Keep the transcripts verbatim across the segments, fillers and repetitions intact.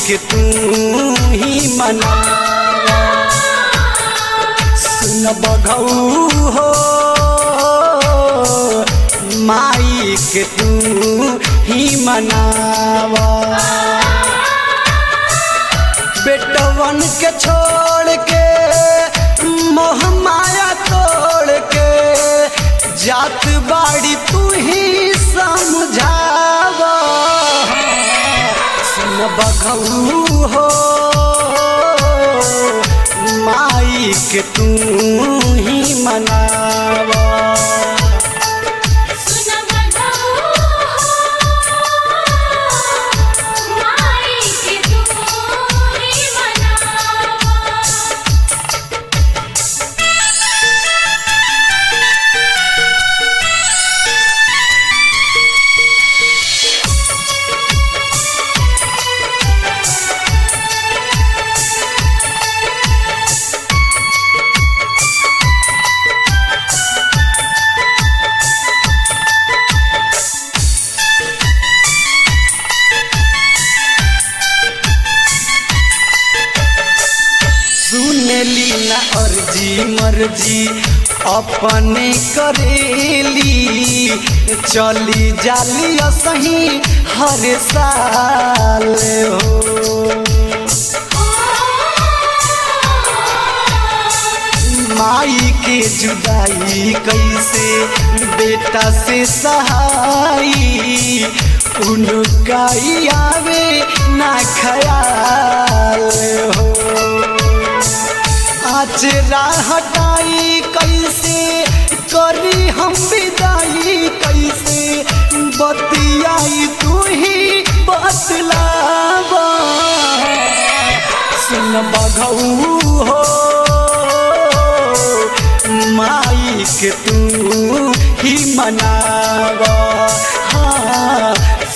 के तू ही मना। सुन बघऊ हो माई के तू ही मनावा। बेटवन के छोड़ के मोह माया तोड़ के जात बाड़ी तू ही समझावा। सुन बघऊ हो माई के तू ही मनावा। लीना अर्जी मर्जी अपने करेली चली जाली सही हर साल हो। माई के जुदाई कैसे बेटा से सहाई उनका आवे ना ख्याल हो। आचरा हटाई कैसे करी हम विदाई कैसे बतियाई तू ही बतलावा। सुन बघऊ हो माई के तू ही मनावा। हाँ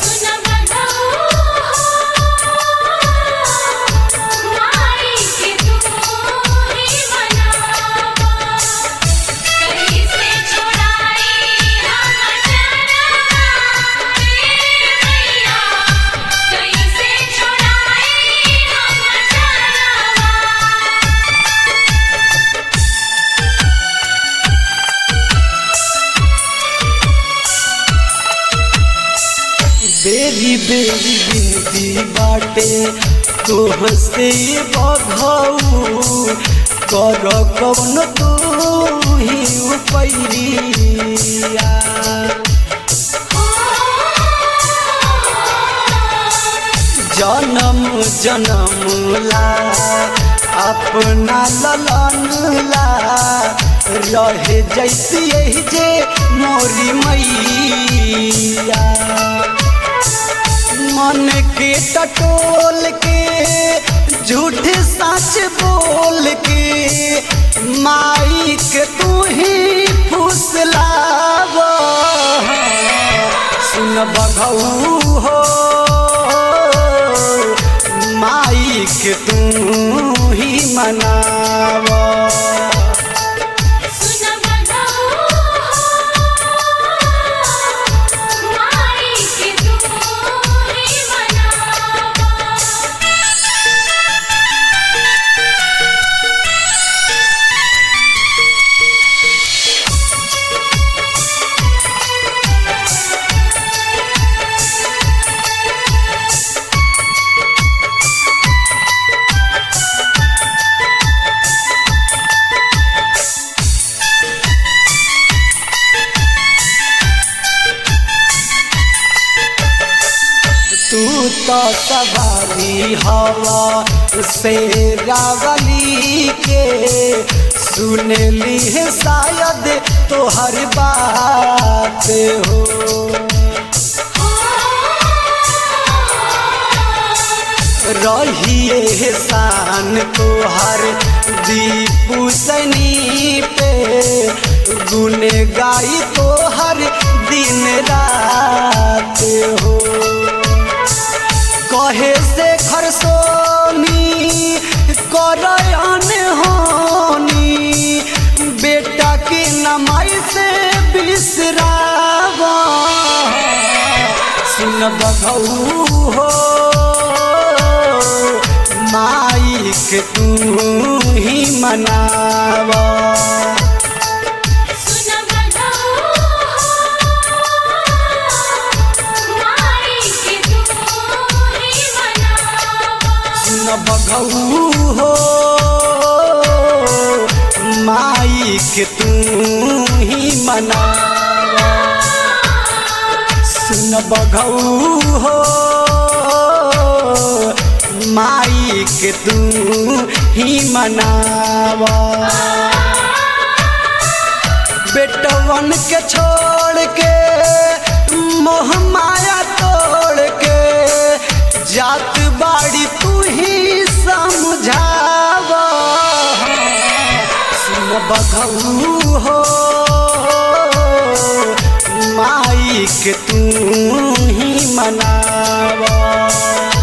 बेरी बेरी बिनती बाटे तोह से बघऊ कर कौन तू ही उपैया। जन्म जन्म ला अपना ललन ला रहे जैसी यही जे मोरी मैया। मन के टटोल के झूठ सच बोल के माई के तू ही फुसलावा। सुन बघऊ हो माई के तू ही मनावा। तू तो सवारी हवा से रावली के सुनली है शायद तो हर बात हो। रहिए शान तो हर दीपू सनी पे गुन गाई तो हर दिन रात हो। कहे से खरसोनी करयन होनी बेटा की नमाई से बिसरावा। सुन बघऊ हो के तू ही मनावा। बघऊ हो माई के तू ही मनावा। सुन बघऊ हो माई के तू ही मनावा। बेटवन के छोड़ के मोह माया तोड़ के जात बाड़ी तू ही समझावा। सुन बघऊ हो माई के तू ही मनावा।